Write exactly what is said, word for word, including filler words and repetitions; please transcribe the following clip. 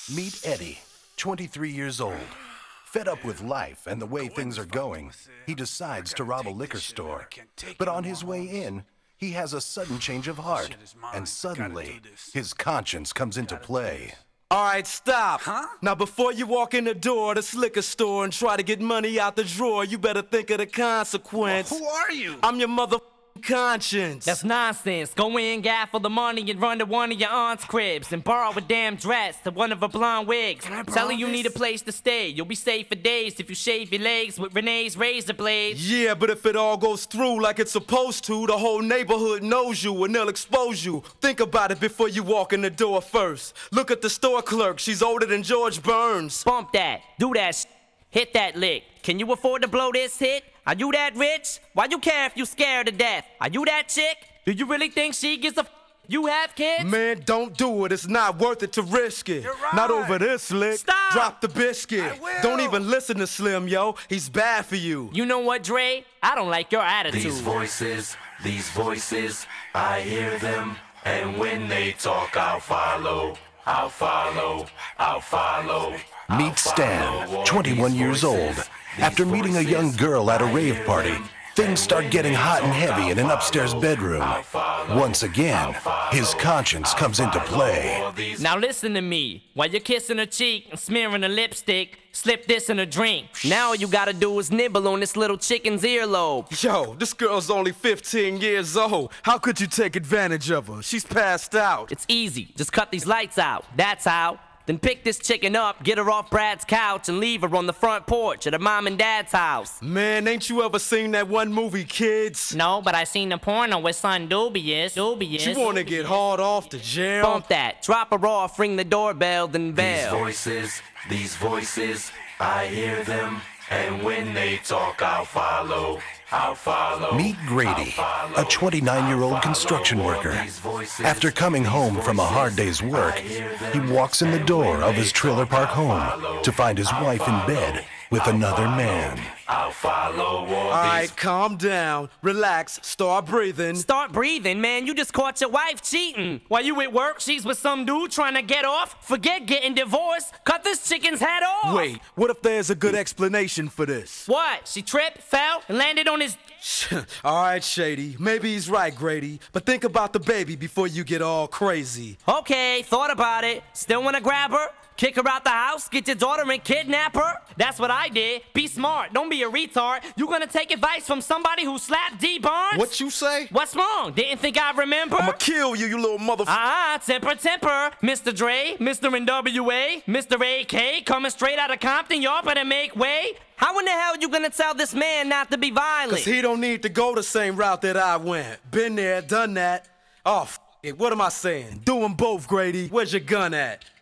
Meet Eddie, twenty-three years old. Fed up with life and the way things are going, he decides to rob a liquor store. But on his way in, he has a sudden change of heart, and suddenly, his conscience comes into play. All right, stop. Huh? Now, before you walk in the door of this liquor store and try to get money out the drawer, you better think of the consequence. Well, who are you? I'm your mother conscience. That's nonsense. Go in, gaffle the money, and run to one of your aunt's cribs and borrow a damn dress to one of her blonde wigs. Tell her you this? need a place to stay. You'll be safe for days if you shave your legs with Renee's razor blades. Yeah, but if it all goes through like it's supposed to, the whole neighborhood knows you and they'll expose you. Think about it before you walk in the door first. Look at the store clerk. She's older than George Burns. Bump that. Do that sh- Hit that lick. Can you afford to blow this hit? Are you that rich? Why you care if you scared to death? Are you that chick? Do you really think she gives a f- you have kids? Man, don't do it. It's not worth it to risk it. You're right. Not over this lick. Stop. Drop the biscuit. I will. Don't even listen to Slim, yo. He's bad for you. You know what, Dre? I don't like your attitude. These voices, these voices, I hear them, and when they talk, I'll follow, I'll follow, I'll follow. Meet Stan, twenty-one years old. After meeting a young girl at a rave party, things start getting hot and heavy in an upstairs bedroom. Once again, his conscience comes into play. Now listen to me. While you're kissing her cheek and smearing her lipstick, slip this in a drink. Now all you gotta do is nibble on this little chicken's earlobe. Yo, this girl's only fifteen years old. How could you take advantage of her? She's passed out. It's easy. Just cut these lights out. That's how. Then pick this chicken up, get her off Brad's couch, and leave her on the front porch at her mom and dad's house. Man, ain't you ever seen that one movie, Kids? No, but I seen the porno with son Dubious. Dubious. You wanna get hauled off to jail? Bump that. Drop her off, ring the doorbell, then These bail. voices, these voices, I hear them, and when they talk, I'll follow, I'll follow. Meet Grady, a twenty-nine-year-old construction worker. After coming home from a hard day's work, he walks in the door of his trailer park home to find his wife in bed with another man. I'll follow all these. Alright, calm down, relax, start breathing. Start breathing, man. You just caught your wife cheating. While you at work, she's with some dude trying to get off. Forget getting divorced. Cut this chicken's head off. Wait, what if there's a good explanation for this? What? She tripped, fell, and landed on his... Alright, Shady, maybe he's right, Grady, but think about the baby before you get all crazy. Okay, thought about it. Still wanna grab her? Kick her out the house? Get your daughter and kidnap her? That's what I did. Be smart. Don't be a retard. You gonna take advice from somebody who slapped D. Barnes? What you say? What's wrong? Didn't think I'd remember? I'ma kill you, you little motherfucker. Ah, temper, temper. Mister Dre, Mister N W A, Mister A K, coming straight out of Compton. Y'all better make way. How in the hell you gonna tell this man not to be violent? Cause he don't need to go the same route that I went. Been there, done that. Oh, f it. What am I saying? Do them both, Grady. Where's your gun at?